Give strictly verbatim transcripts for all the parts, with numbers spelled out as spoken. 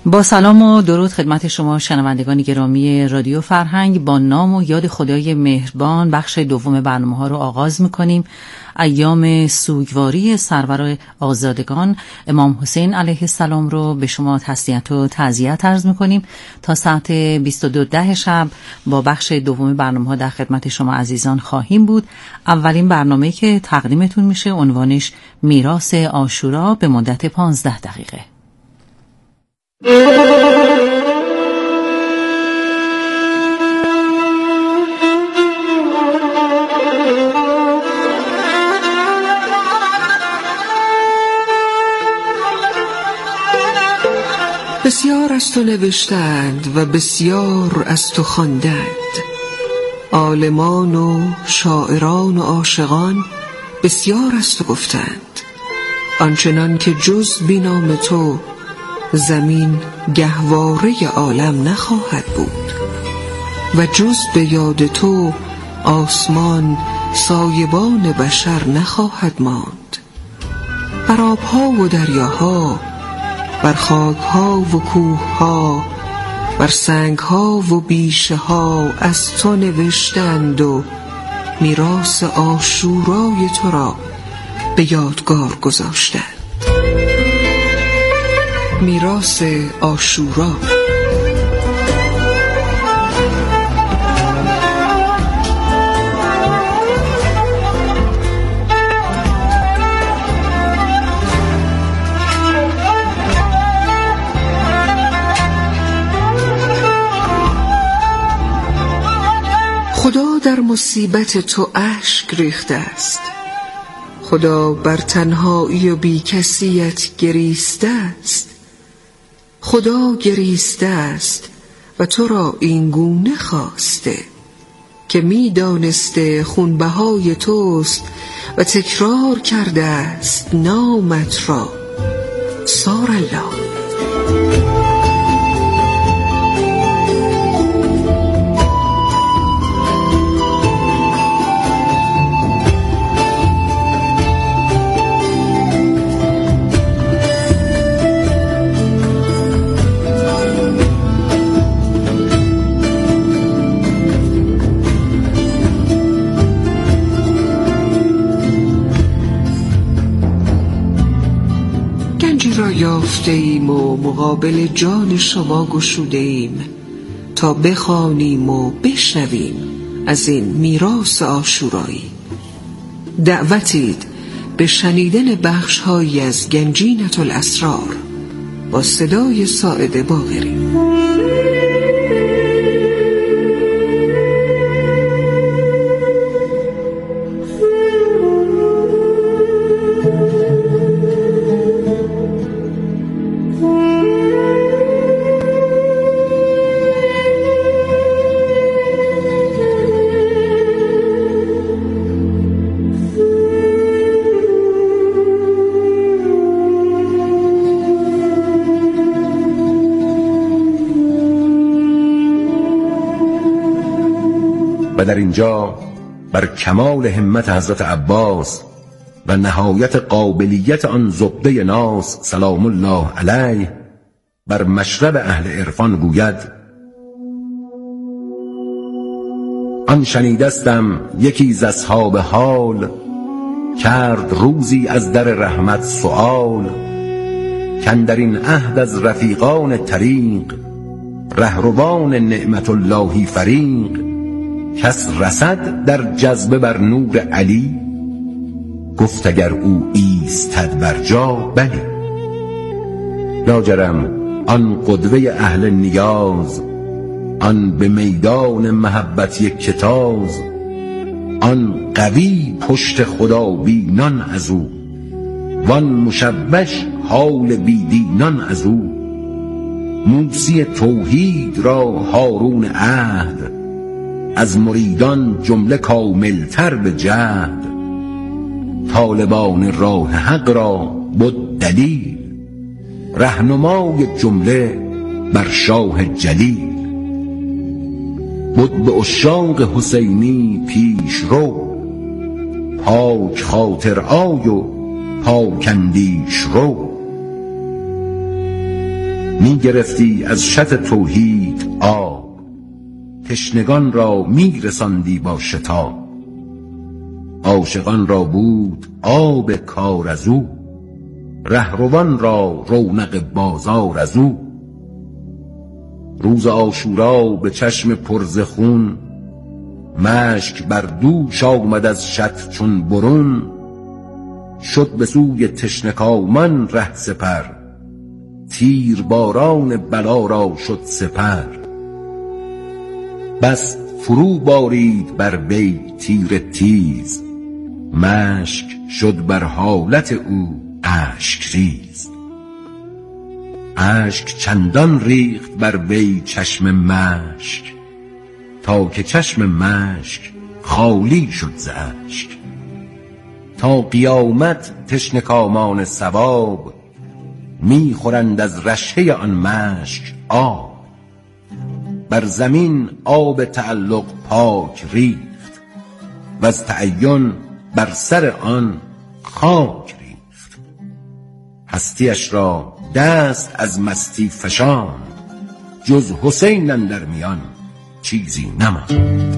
با سلام و درود خدمت شما شنوندگان گرامی رادیو فرهنگ. با نام و یاد خدای مهربان بخش دوم برنامه ها رو آغاز میکنیم. ایام سوگواری سرور آزادگان امام حسین علیه السلام رو به شما تسلیت و تعزیت عرض میکنیم. تا ساعت بیست و دو ده شب با بخش دوم برنامه ها در خدمت شما عزیزان خواهیم بود. اولین برنامه که تقدیمتون میشه عنوانش میراث عاشورا به مدت پانزده دقیقه. بسیار از تو نوشتند و بسیار از تو خواندند، عالمان و شاعران و عاشقان بسیار از تو گفتند، آنچنان که جز بی نام تو زمین گهواره عالم نخواهد بود و جز به یاد تو آسمان سایبان بشر نخواهد ماند. بر آبها و دریاها، بر خاکها و کوهها، بر سنگها و بیشه ها از تو نوشتند و میراث عاشورای تو را به یادگار گذاشتند. میراث عاشورا. خدا در مصیبت تو اشک ریخته است، خدا بر تنهایی و بی کسیت گریسته است، خدا گریسته است و تو را این گونه خواسته که می دانسته خونبهای توست و تکرار کرده است نامت را. سار الله. را یافته ایم و مقابل جان شما گشوده ایم تا بخوانیم و بشنویم از این میراث عاشورایی. دعوتید به شنیدن بخش‌هایی از گنجینة الاسرار با صدای ساعد باقری. و در اینجا بر کمال همت حضرت عباس و نهایت قابلیت آن زبده ناس سلام الله علیه بر مشرب اهل عرفان گوید: آن شنیدستم یکی ز اصحاب حال، کرد روزی از در رحمت سؤال، کاندر این عهد از رفیقان طریق، رهروان نعمت اللهی فریق، کس رسد در جذبه بر نور علی، گفت اگر او ایستد بر جا بلی. لاجرم آن قدوه اهل نیاز، آن به میدان محبت یک کتاز، آن قوی پشت خدا بینان از او، وان مشوش حال بیدینان از او. موسی توحید را هارون عهد، از مریدان جمله کاملتر به جهد. طالبان راه حق را بود دلیل، رهنمای جمله بر شاه جلیل. بود به عشاق حسینی پیش رو، پاک خاطر آی و پاک اندیش رو. می گرفتی از شط توحید آب، تشنگان را می رساندی با شتاب. عاشقان را بود آب کار از او، رهروان را رونق بازار از او. روز عاشورا به چشم پر ز خون، مشک بر دوش آمد از شط چون برون. شد به سوی تشنکامان ره سپر، تیر باران بلا را شد سپر. بس فرو بارید بر وی تیر تیز، مشک شد بر حالت او اشک ریز. اشک چندان ریخت بر وی چشم مشک، تا که چشم مشک خالی شد ز اشک. تا قیامت تشنکامان ثواب، می خورند از رشحه آن مشک آب. بر زمین آب تعلق پاک ریخت، و از تعین بر سر آن خاک ریخت. هستیش را دست از مستی فشاند، جز حسین اندر میان چیزی نماند.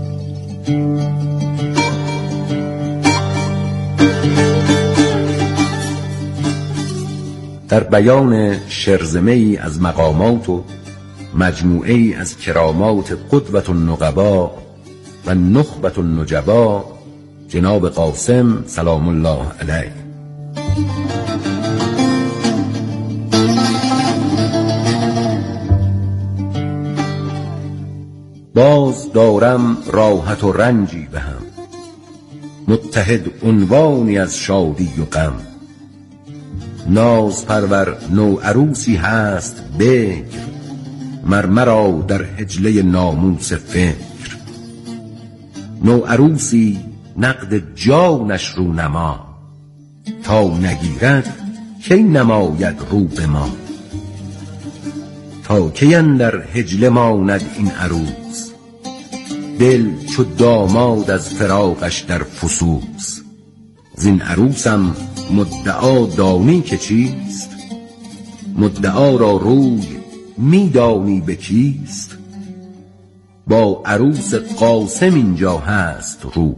در بیان شرزمه‌ای از مقامات و مجموعه‌ای از کرامات قدوة النقبا و نخبة النجبا، جناب قاسم سلام الله علیه باز دارم راحت و رنجی به هم، متحد عنوانی از شادی و غم. ناز پرور نو عروسی هست بکر، مرمرا در حجله ناموس فکر. نو عروسی نقد جانش رو نما، تا نگیرد کی نماید رو به ما. تا کی اندر حجله ماند این عروس، دل چو داماد از فراقش در فسوس. زین عروسم مدعا دانی که چیست، مدعا را روی می دانی به کیست. با عروس قاسم اینجا هست رو،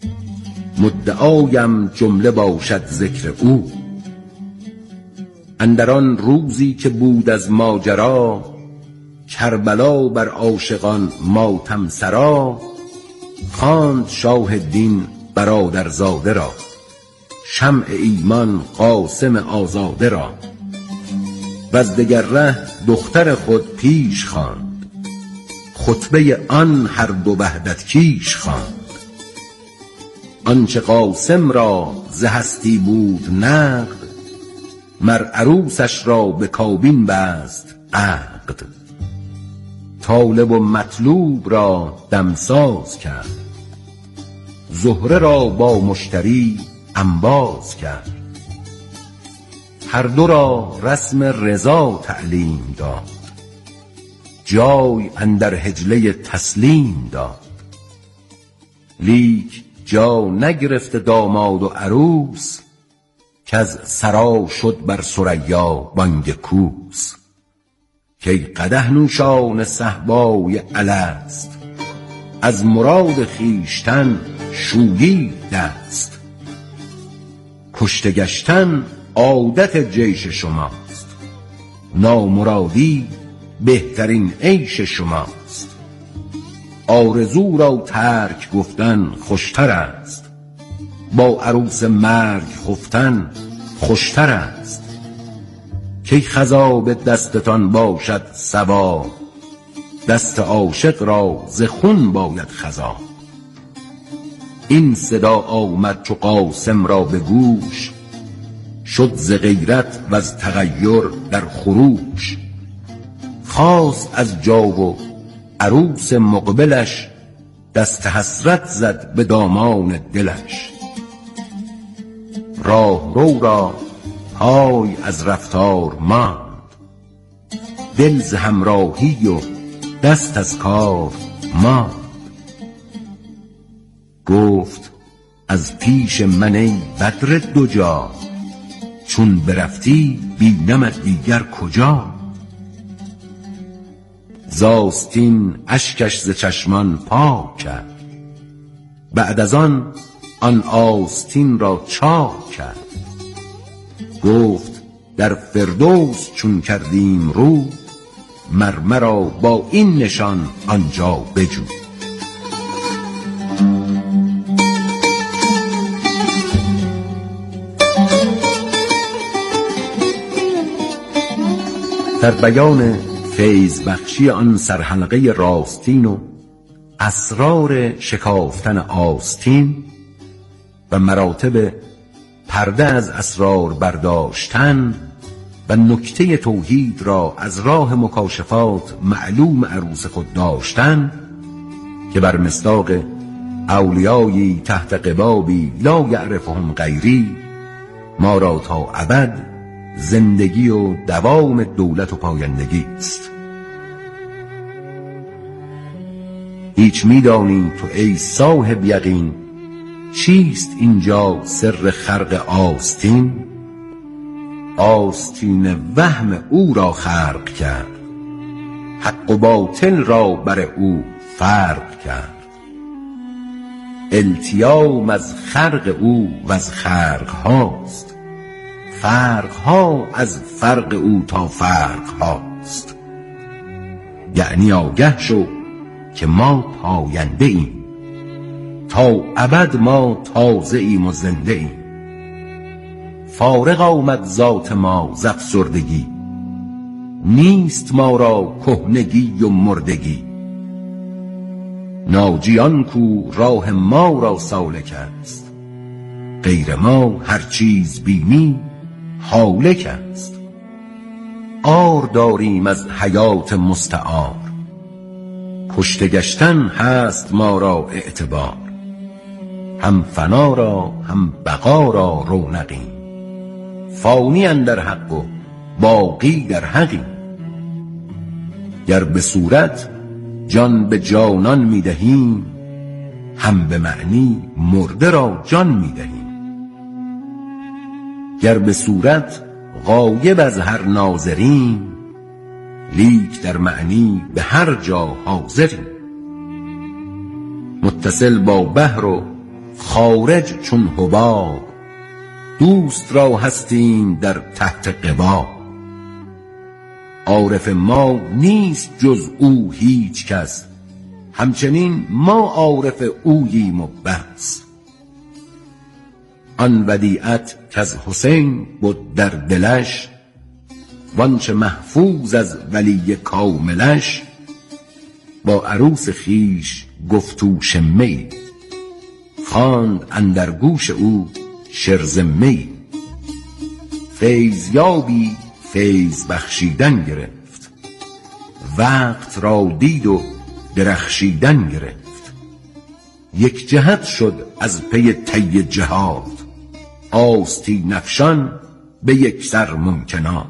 مدعایم جمله باشد ذکر او. اندران روزی که بود از ماجرا، کربلا بر عاشقان ماتم سرا. خواند شاه دین برادرزاده را، شمع ایمان قاسم آزاده را. وز دگر ره دختر خود پیش خواند، خطبه آن هر دو وحدت کیش خواند. آنچه قاسم را ز هستی بود نقد، مر عروسش را به کابین بست عقد. طالب و مطلوب را دمساز کرد، زهره را با مشتری انباز کرد. هر دو را رسم رضا تعلیم داد، جای اندر حجله تسلیم داد. لیک جا نگرفت داماد و عروس، کز سرا شد بر ثریا بانگ کوس. کی قدح نوشان صهبای الست، از مراد خویشتن شویید دست. کشته گشتن عادت جیش شماست، نامرادی بهترین عیش شماست. آرزو را ترک گفتن خوشتر است، با عروس مرگ خفتن خوشتر است. کی خضا به دستتان باشد صبا، دست عاشق را ز خون باید خضا. این صدا آمد چو قاسم را به گوش، شد ز غیرت و از تغیر در خروش. خواست از جا و عروس مقبلش، دست حسرت زد به دامان دلش. راه رو را پای از رفتار ماند، دل ز همراهی و دست از کار ماند. گفت از پیش من ای بدر دو جا، چون برفتی بینمت دیگر کجا. زاستین اشکش ز چشمان پاک کرد. بعد از آن آن آستین را چاک کرد. گفت در فردوس چون کردیم رو، مرمرا با این نشان آنجا بجو. در بیان فیض بخشی آن سرحلقه راستین و اسرار شکافتن آستین و مراتب پرده از اسرار برداشتن و نکته توحید را از راه مکاشفات معلوم عروس خود داشتن، که بر مصداق اولیایی تحت قبابی لا یعرفهم غیری، ما را تا ابد زندگی و دوام دولت و پایندگی است. هیچ میدانی تو ای صاحب یقین، چیست اینجا سر خرق آستین؟ آستین وهم او را خرق کرد، حق و باطل را بر او فرق کرد. التیام از خرق او و از خرق هاست، فرق ها از فرق او تا فرق هاست. یعنی آگه شو که ما پاینده ایم، تا ابد ما تازه ایم و زنده ایم. فارغ آمد ذات ما ز افسردگی، نیست ما را کهنگی و مردگی. ناجیان کو راه ما را سالک است، غیر ما هر چیز بینی هالک است. عار داریم از حیات مستعار، کشته گشتن هست ما را اعتبار. هم فنا را هم بقا را رونقیم، فانی اندر حق و باقی در حقیم. گر به صورت جان به جانان میدهیم، هم به معنی مرده را جان میدهیم. گر به صورت غایب از هر ناظریم، لیک در معنی به هر جا حاضریم. متصل با بحر و خارج چون حباب، دوست را هستیم در تحت قباب. عارف ما نیست جز او هیچ کس، همچنین ما عارف اوییم و بس. آن ودیعت کز حسین بود در دلش، وانچه محفوظ از ولی کاملش. با عروس خیش گفتو شمه‌ای، خواند اندر گوش او شرزمه‌ای. فیض یابی فیض بخشیدن گرفت، وقت را دید و درخشیدن گرفت. یک جهت شد از پی طی جهاد، آستین افشان به یک سر ممکنات.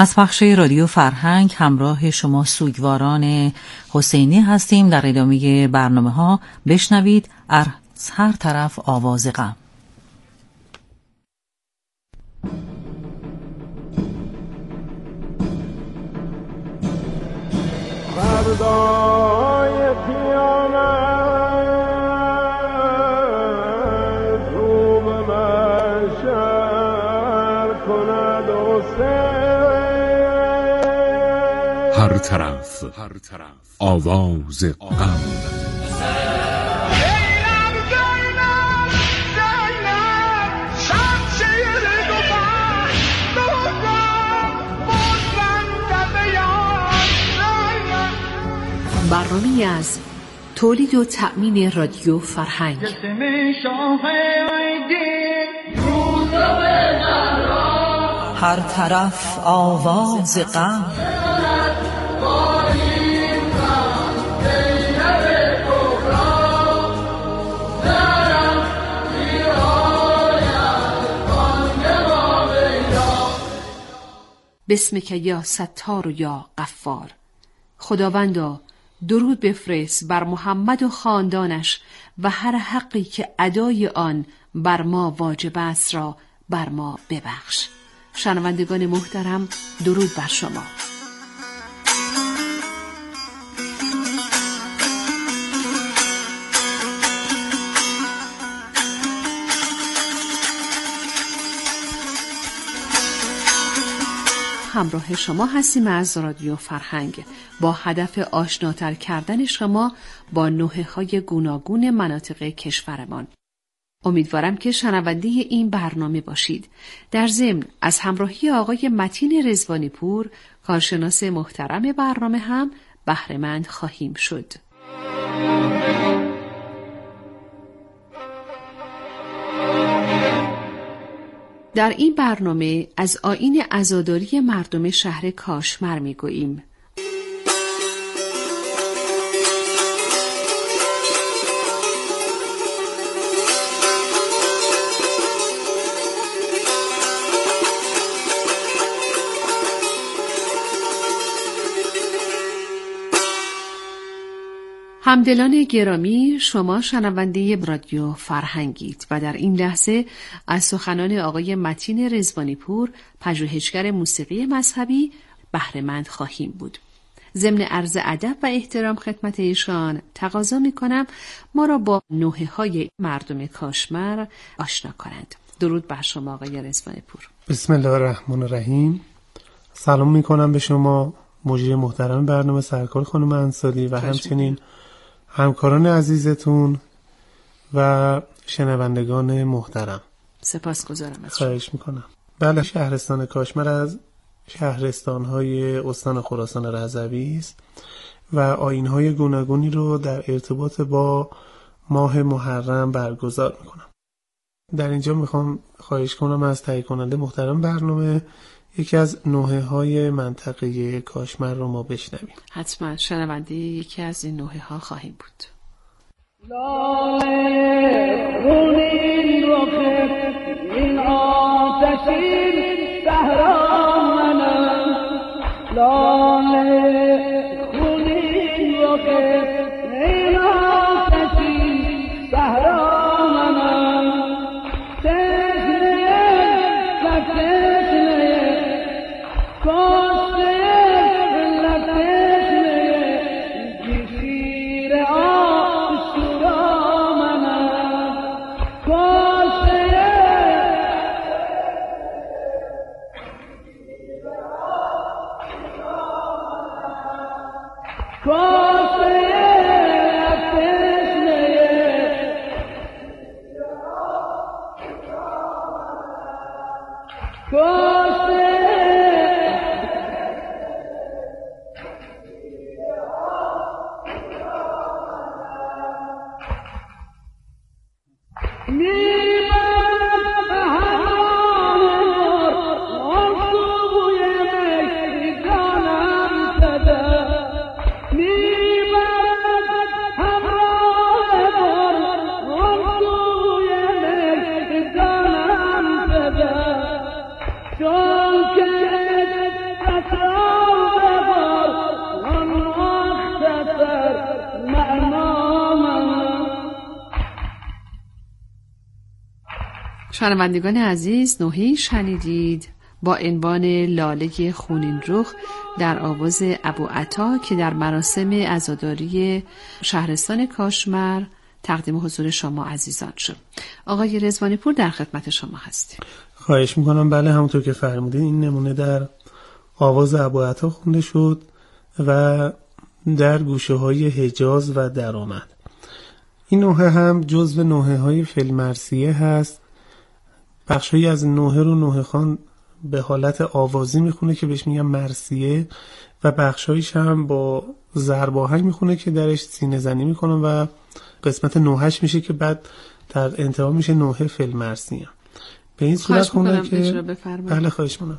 از پخش رادیو فرهنگ همراه شما سوگواران حسینی هستیم. در ادامه برنامه ها بشنوید از هر طرف آواز غم. فردای قیامت رو به محشر کند حسین. هر طرف آواز غم. برنامه‌ای از تولید و تأمین رادیو فرهنگ. هر طرف آواز غم. بسمک یا ستار و یا غفار. خداوندا درود بفرست بر محمد و خاندانش و هر حقی که ادای آن بر ما واجب است را بر ما ببخش. شنوندگان محترم، درود بر شما. همراه شما هستیم از رادیو فرهنگ با هدف آشناتر کردن شما با نوحه‌های گوناگون مناطق کشورمان. امیدوارم که شنونده این برنامه باشید. در ضمن از همراهی آقای متین رضوانی پور، کارشناس محترم برنامه هم بهره‌مند خواهیم شد. در این برنامه از آیین عزاداری مردم شهر کاشمر می‌گوییم. همدلان گرامی، شما شنونده رادیو فرهنگید و در این لحظه از سخنان آقای متین رضوانی پور، پژوهشگر موسیقی مذهبی، بهره‌مند خواهیم بود. ضمن عرض ادب و احترام خدمت ایشان تقاضا می‌کنم ما را با نوحه‌های مردم کاشمر آشنا کنند. درود بر شما آقای رضوانی پور. بسم الله الرحمن الرحیم. سلام می‌کنم به شما مجری محترم برنامه، سرکار خانم انصاری و همچنین همکاران عزیزتون و شنوندگان محترم. سپاسگزارم از شما. خواهش میکنم. بله، شهرستان کاشمر از شهرستان‌های استان خراسان رضوی است و آیین‌های گوناگونی رو در ارتباط با ماه محرم برگزار میکنم. در اینجا میخوام خواهش کنم از تهیه کننده محترم برنامه یکی از نوحه‌های منطقه کاشمر رو ما بشنویم. حتما شنونده یکی از این نوحه‌ها خواهیم بود. لاله خونین رخ این آتشین صحرا منم، لاله خونین رخ این آتشین صحرا منم، تشنه تشنه کاسته لطشنه جسیر آشورا منم، کاسته شنوندگان عزیز، نوحه‌ای شنیدید با عنوان لاله خونین رخ در آواز ابوعطا که در مراسم عزاداری شهرستان کاشمر تقدیم حضور شما عزیزان شد. آقای رضوانی پور در خدمت شما هستیم. خواهش میکنم. بله، همونطور که فرمودین این نمونه در آواز ابوعطا خونده شد و در گوشه های حجاز و درآمد. این نوحه هم جزو نوحه های فی‌المرثیه هست. بخشی از نوحه رو نوحه خان به حالت آوازی میخونه که بهش میگن مرثیه و بخشایش هم با ضرب آهنگ میخونه که درش سینه زنی میکنن و قسمت نوحهش میشه که بعد در انتها میشه نوحه فی‌المرثیه. به این صورت خونده که بله خواهش میکنم.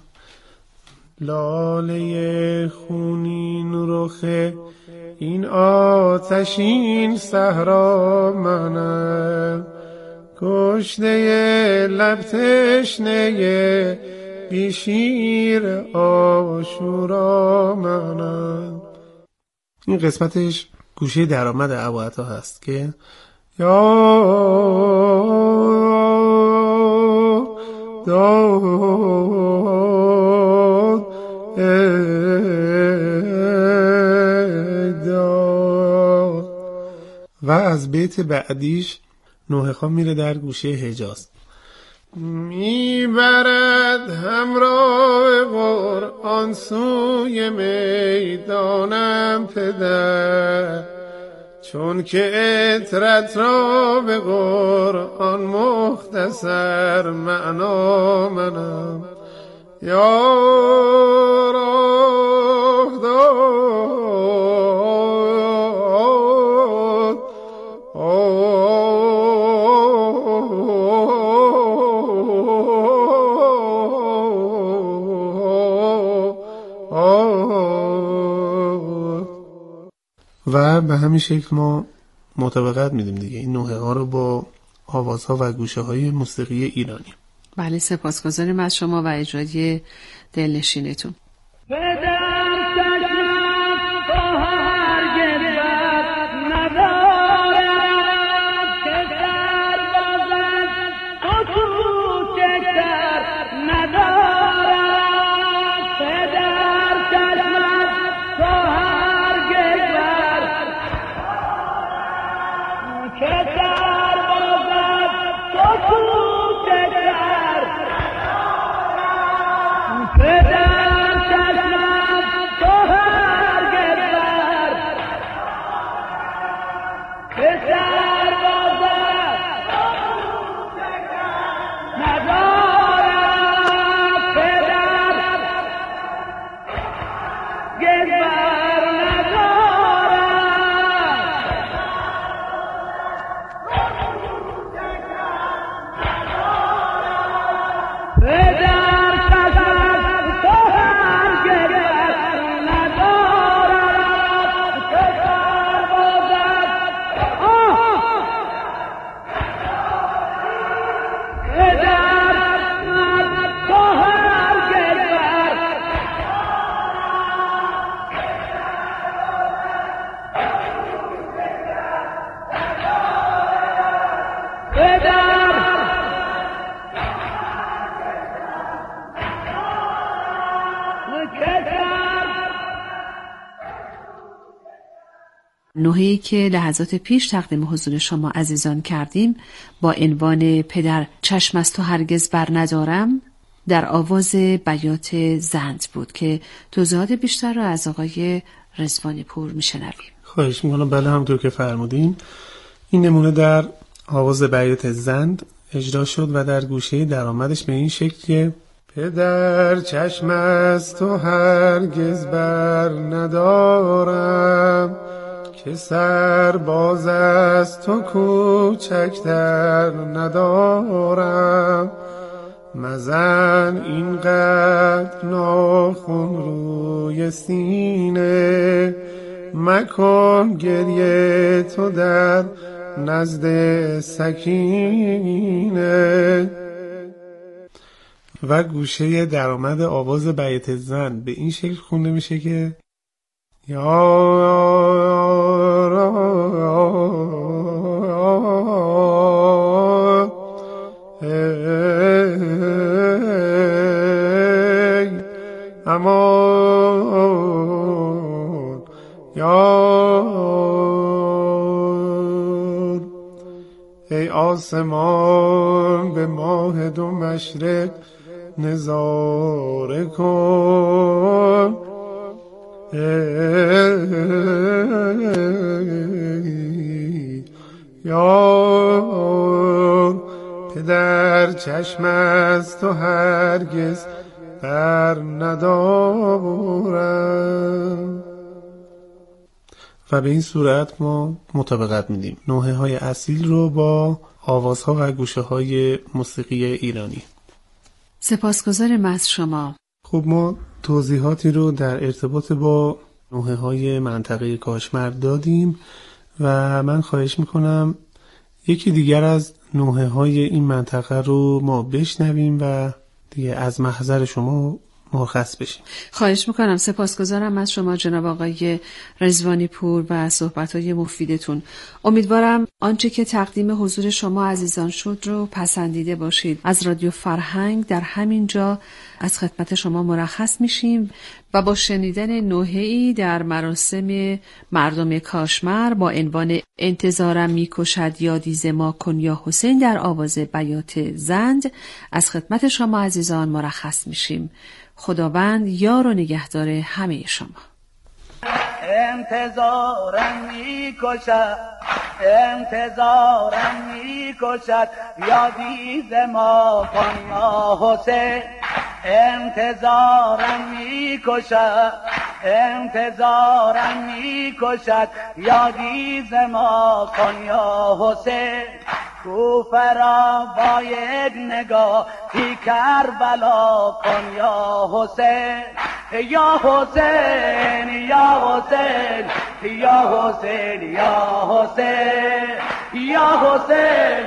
لاله خونین رخ این آتشین صحرا منم، کشته لب تشنه بی شیر عاشورا منم. این قسمتش گوشه درآمد ابوعطا هست که یا داد داد و از بیت بعدیش نوحه خان میره در گوشه حجاز. میبرد همراه قرآن سوی میدانم پدر، چون که عطرت را به قرآن مختصر معنا منم. یا راه داد و به همین شکل ما مطابقت میدیم دیگه این نوحه ها رو با آوازها و گوشه های موسیقی ایرانی. بله، سپاسگزاریم از شما و اجرای دلنشینتون. نوحه‌ای که لحظات پیش تقدیم حضور شما عزیزان کردیم با عنوان پدر چشم از تو هرگز بر ندارم در آواز بیات زند بود که توضیحات بیشتر را از آقای رضوانی پور میشنویم. خواهش میکنم. بله، همونطور که فرمودین این نمونه در آواز بیات زند اجرا شد و در گوشه درآمدش به این شکل که پدر چشم از تو هرگز بر ندارم، که سر باز از تو کوچکتر ندارم. مزن اینقدر ناخن روی سینه، مکن گریه تو در نزد سکینه. و گوشه درآمد آواز بیت زن به این شکل خونده میشه که یا را ای آسمان به ماه دو مشرق نظاره کن، یار پدر چشم از تو هرگز بر ندارم. و به این صورت ما مطابقت میدیم نوحه های اصیل رو با آوازها و گوشه های موسیقی ایرانی. سپاسگزارم از شما. خب ما توضیحاتی رو در ارتباط با نوحه های منطقه کاشمر دادیم و من خواهش میکنم یکی دیگر از نوحه های این منطقه رو ما بشنویم و دیگه از محضر شما مرخص بشیم. خواهش میکنم. سپاسگزارم از شما جناب آقای رضوانی پور و صحبت‌های مفیدتون. امیدوارم آنچه که تقدیم حضور شما عزیزان شد رو پسندیده باشید. از رادیو فرهنگ در همین جا از خدمت شما مرخص میشیم و با شنیدن نوحه‌ای در مراسم مردم کاشمر با عنوان انتظارم میکشد یادی ز ما کن یا حسین در آواز بیات زند از خدمت شما عزیزان مرخص میشیم. خداوند یار و نگهدار همه شما. انتظارم میکشد انتظارم میکشد یادی ز ما کن یا حسین، انتظارم میکشد انتظارم میکشد یادی ز ما کن یا حسین، کوفرا با یک نگاهی کربلا کن یا حسین، یا حسین یا حسین یا حسین یا حسین یا حسین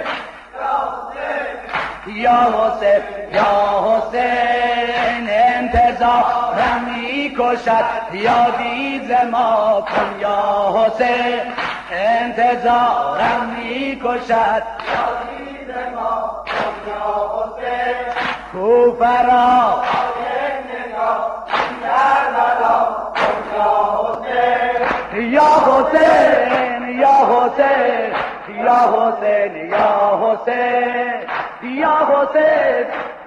یا حسین یا حسین، انتظارم میکشد یادی ز ما کن یا حسین، انتظارم میکشد یادی ز ما کن یا حسین، کوفرا یک نگاه کربلا کن یا حسین، یا حسین یا حسین یا حسین یا حسین یا حسین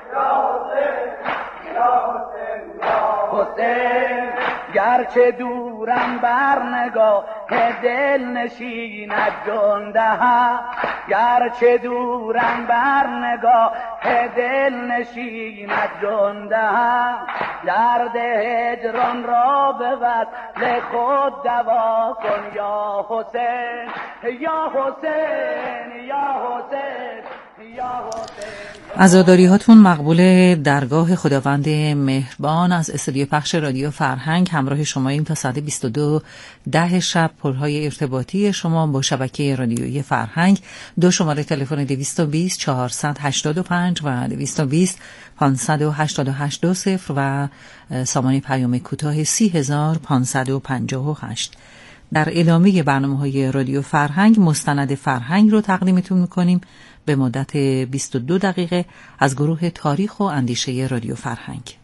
یا حسین یا حسین، گرچه دورم بر نگاه دل نشیند جنده ها، گرچه دورم بر نگاه دل نشیند جنده ها، درد هجران را به وصل خود دوا کن یا حسین، یا حسین یا حسین یا حسین. عزاداری هاتون مقبول درگاه خداوند مهربان. از استودیو پخش رادیو فرهنگ همراه شماییم تا ساعت بیست و دو ده شب. پلهای ارتباطی شما با شبکه رادیویی فرهنگ دو شماره تلفن دویست و بیست چهارصد و هشتاد و پنج و دویست و بیست پانصد و هشتاد و هشت دو صفر و سامانه پیام کوتاه سی هزار پانصد و پنجاه و هشت. در ادامه برنامه‌های رادیو فرهنگ مستند فرهنگ رو تقدیمتون می‌کنیم به مدت بیست و دو دقیقه از گروه تاریخ و اندیشه رادیو فرهنگ.